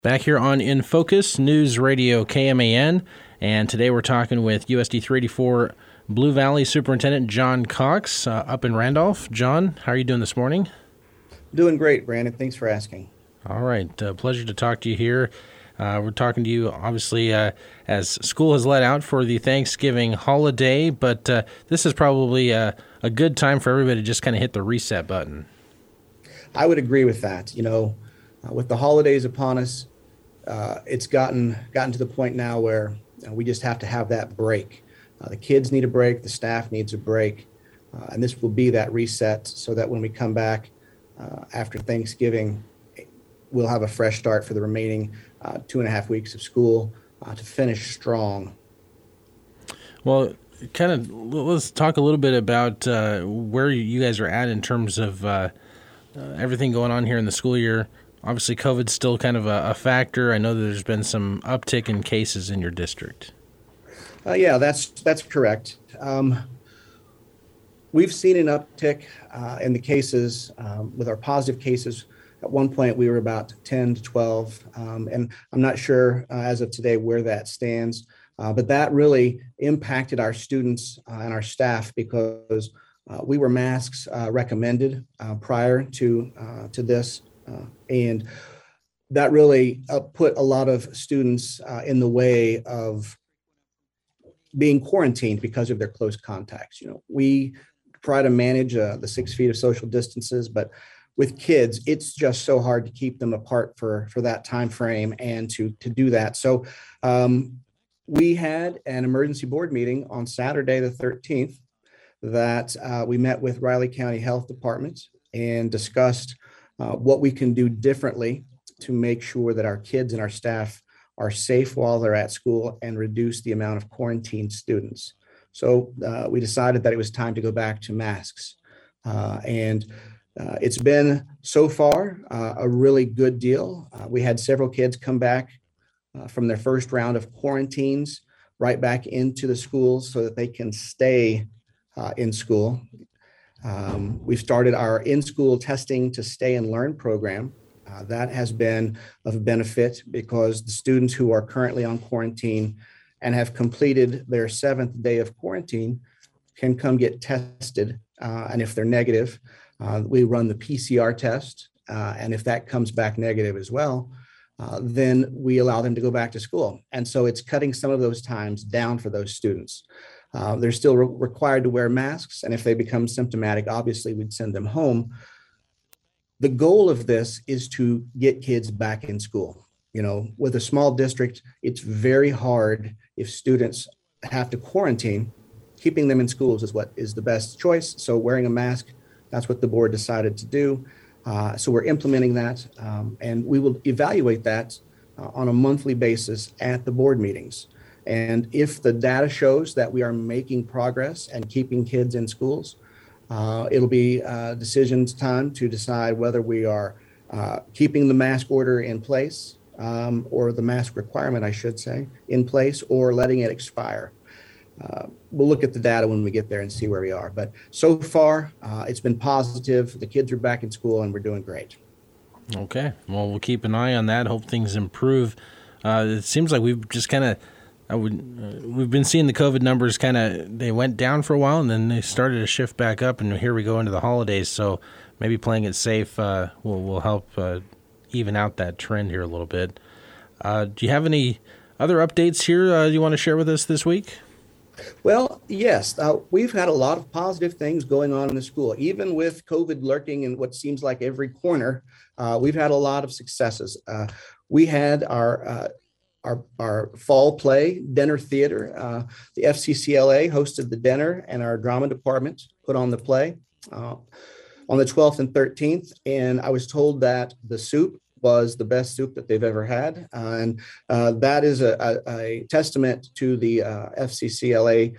Back here on In Focus, News Radio KMAN, and today we're talking with USD 384 Blue Valley Superintendent John Cox up in Randolph. John, how are you doing this morning? Doing great, Brandon. Thanks for asking. All right. Pleasure to talk to you here. We're talking to you, obviously, as school has let out for the Thanksgiving holiday, but this is probably a good time for everybody to just kind of hit the reset button. I would agree with that. With the holidays upon us, it's gotten to the point now where we just have to have that break. The kids need a break, the staff needs a break, and this will be that reset so that when we come back after Thanksgiving, we'll have a fresh start for the remaining 2.5 weeks of school to finish strong. Well, let's talk a little bit about where you guys are at in terms of everything going on here in the school year. Obviously, COVID's still kind of a factor. I know that there's been some uptick in cases in your district. Yeah, that's correct. We've seen an uptick in the cases with our positive cases. At one point, we were about 10 to 12, and I'm not sure as of today where that stands, but that really impacted our students and our staff because we were masks recommended prior to this. And that really put a lot of students in the way of being quarantined because of their close contacts. We try to manage the 6 feet of social distances, but with kids, it's just so hard to keep them apart for that time frame and to do that. So we had an emergency board meeting on Saturday, the 13th, that we met with Riley County Health Department and discussed what we can do differently to make sure that our kids and our staff are safe while they're at school and reduce the amount of quarantined students. So we decided that it was time to go back to masks. And it's been so far a really good deal. We had several kids come back from their first round of quarantines right back into the schools so that they can stay in school. We've started our in-school testing to stay and learn program. That has been of benefit because the students who are currently on quarantine and have completed their 7th day of quarantine can come get tested. And if they're negative, we run the PCR test. And if that comes back negative as well, then we allow them to go back to school. And so it's cutting some of those times down for those students. They're still required to wear masks, and if they become symptomatic, obviously we'd send them home. The goal of this is to get kids back in school. With a small district, it's very hard if students have to quarantine. Keeping them in schools is what is the best choice. So wearing a mask, that's what the board decided to do. So we're implementing that, and we will evaluate that on a monthly basis at the board meetings. And if the data shows that we are making progress and keeping kids in schools, it'll be decisions time to decide whether we are keeping the mask order in place, or the mask requirement, I should say, in place, or letting it expire. We'll look at the data when we get there and see where we are. But so far, it's been positive. The kids are back in school and we're doing great. Okay. Well, we'll keep an eye on that. Hope things improve. It seems like we've just kind of we've been seeing the COVID numbers they went down for a while and then they started to shift back up, and here we go into the holidays. So maybe playing it safe will help even out that trend here a little bit. Do you have any other updates here you want to share with us this week? Well, yes, we've had a lot of positive things going on in the school. Even with COVID lurking in what seems like every corner, we've had a lot of successes. We had our fall play dinner theater. The FCCLA hosted the dinner, and our drama department put on the play on the 12th and 13th. And I was told that the soup was the best soup that they've ever had. And that is a testament to the FCCLA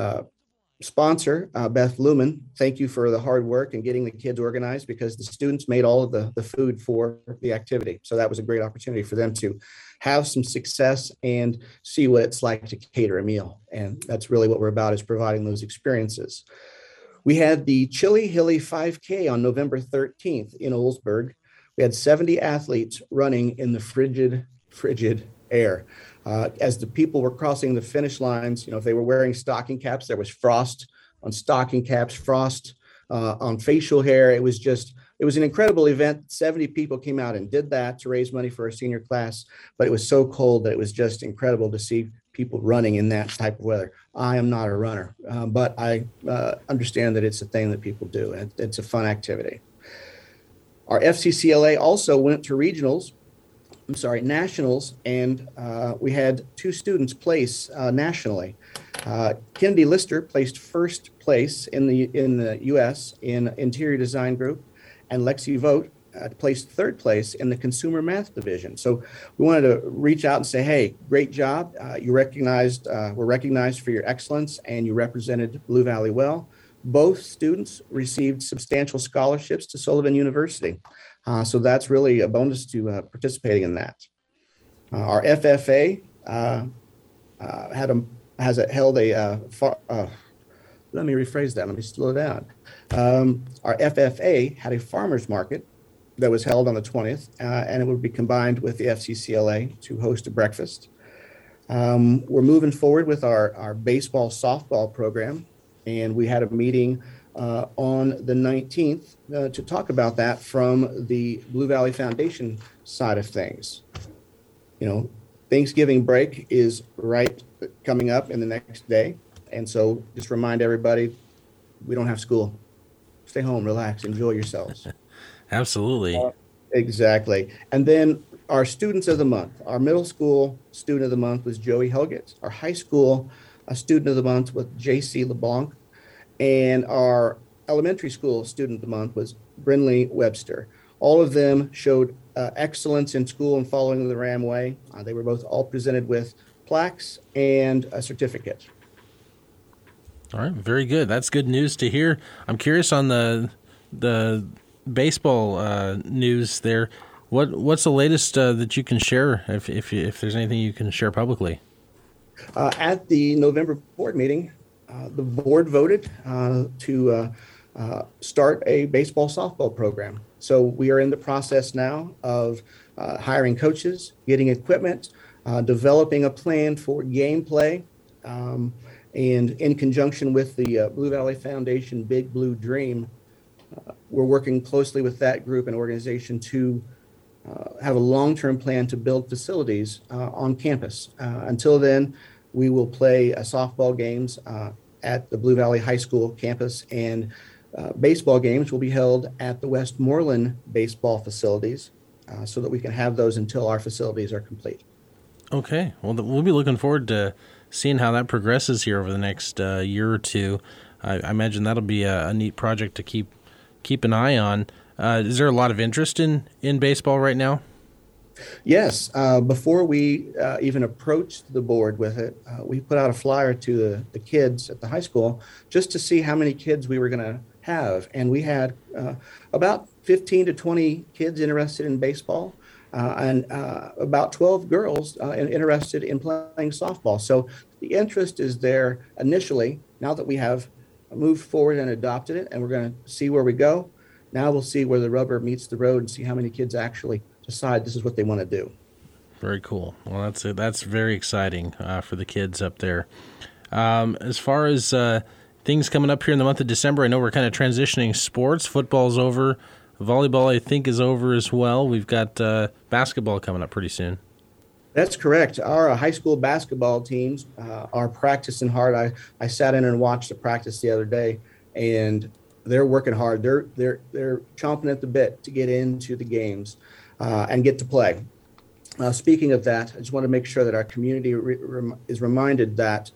sponsor, Beth Lumen. Thank you for the hard work and getting the kids organized, because the students made all of the food for the activity. So that was a great opportunity for them to have some success and see what it's like to cater a meal. And that's really what we're about, is providing those experiences. We had the Chili Hilly 5K on November 13th in Oldsburg. We had 70 athletes running in the frigid frigid air. As the people were crossing the finish lines, if they were wearing stocking caps, there was frost on stocking caps, frost on facial hair. It was an incredible event. 70 people came out and did that to raise money for a senior class, but it was so cold that it was just incredible to see people running in that type of weather. I am not a runner, but I understand that it's a thing that people do, and it's a fun activity. Our FCCLA also went to nationals, and we had 2 students place nationally. Kennedy Lister placed first place in the U.S. in Interior Design Group, and Lexi Vogt placed third place in the Consumer Math Division. So we wanted to reach out and say, hey, great job. You were recognized for your excellence, and you represented Blue Valley well. Both students received substantial scholarships to Sullivan University. So that's really a bonus to participating in that. Our FFA let me rephrase that. Let me slow down. Our FFA had a farmers market that was held on the 20th, and it would be combined with the FCCLA to host a breakfast. We're moving forward with our baseball softball program, and we had a meeting on the 19th to talk about that from the Blue Valley Foundation side of things. Thanksgiving break is coming up in the next day. And so just remind everybody, we don't have school. Stay home, relax, enjoy yourselves. Absolutely. Exactly. And then our students of the month, our middle school student of the month was Joey Helget. Our high school student of the month was JC LeBlanc. And our elementary school student of the month was Brinley Webster. All of them showed excellence in school and following the Ram way. They were both all presented with plaques and a certificate. All right, very good. That's good news to hear. I'm curious on the baseball news there. What's the latest that you can share, if there's anything you can share publicly? At the November board meeting, the board voted to start a baseball softball program. So we are in the process now of hiring coaches, getting equipment, developing a plan for gameplay, and in conjunction with the Blue Valley Foundation Big Blue Dream, we're working closely with that group and organization to have a long-term plan to build facilities on campus. Until then, we will play softball games at the Blue Valley High School campus, and baseball games will be held at the Westmoreland baseball facilities so that we can have those until our facilities are complete. Okay. Well, we'll be looking forward to seeing how that progresses here over the next year or two. I imagine that'll be a neat project to keep an eye on. Is there a lot of interest in baseball right now? Yes. Before we even approached the board with it, we put out a flyer to the kids at the high school just to see how many kids we were going to have. And we had about 15 to 20 kids interested in baseball. And about 12 girls interested in playing softball. So the interest is there initially. Now that we have moved forward and adopted it, and we're going to see where we go, now we'll see where the rubber meets the road and see how many kids actually decide this is what they want to do. Very cool. Well, that's very exciting for the kids up there. As far as things coming up here in the month of December, I know we're kind of transitioning sports. Football's over. Volleyball, I think, is over as well. We've got basketball coming up pretty soon. That's correct. Our high school basketball teams are practicing hard. I sat in and watched the practice the other day, and they're working hard. They're chomping at the bit to get into the games and get to play. Speaking of that, I just want to make sure that our community is reminded that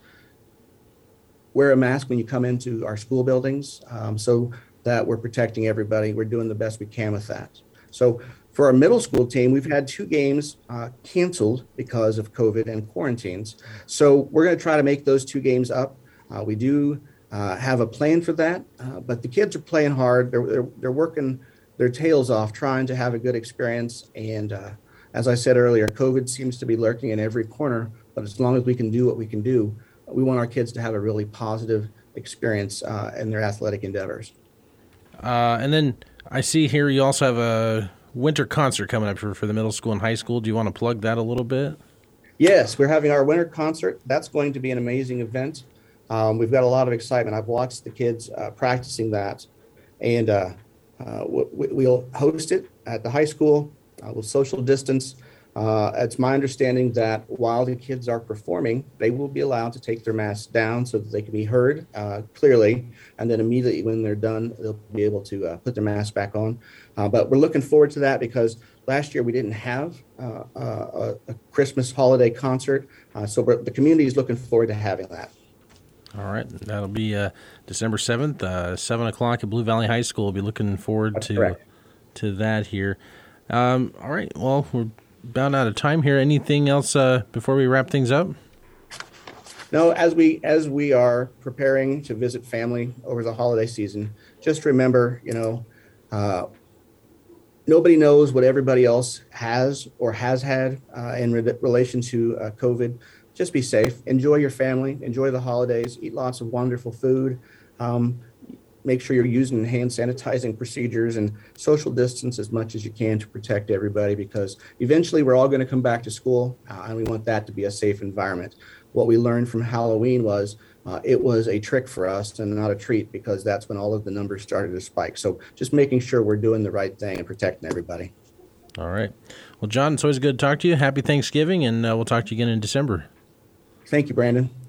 wear a mask when you come into our school buildings. So that we're protecting everybody. We're doing the best we can with that. So for our middle school team, we've had 2 games canceled because of COVID and quarantines. So we're going to try to make those 2 games up. We do have a plan for that, but the kids are playing hard. They're working their tails off trying to have a good experience. And as I said earlier, COVID seems to be lurking in every corner, but as long as we can do what we can do, we want our kids to have a really positive experience in their athletic endeavors. And then I see here you also have winter concert coming up for the middle school and high school. Do you want to plug that a little bit? Yes, we're having our winter concert. That's going to be an amazing event. We've got a lot of excitement. I've watched the kids practicing that, and we'll host it at the high school with social distance. It's my understanding that while the kids are performing, they will be allowed to take their masks down so that they can be heard clearly. And then immediately when they're done, they'll be able to put their mask back on. But we're looking forward to that because last year we didn't have a Christmas holiday concert. So the community is looking forward to having that. All right. That'll be December 7th, 7 o'clock at Blue Valley High School. We'll be looking forward to that here. All right. Well, we're about out of time here. Anything else before we wrap things up? No, as we are preparing to visit family over the holiday season, just remember, nobody knows what everybody else has or has had in relation to COVID. Just be safe. Enjoy your family. Enjoy the holidays. Eat lots of wonderful food. Make sure you're using hand sanitizing procedures and social distance as much as you can to protect everybody, because eventually we're all going to come back to school and we want that to be a safe environment. What we learned from Halloween was it was a trick for us and not a treat, because that's when all of the numbers started to spike. So just making sure we're doing the right thing and protecting everybody. All right. Well, John, it's always good to talk to you. Happy Thanksgiving, and we'll talk to you again in December. Thank you, Brandon.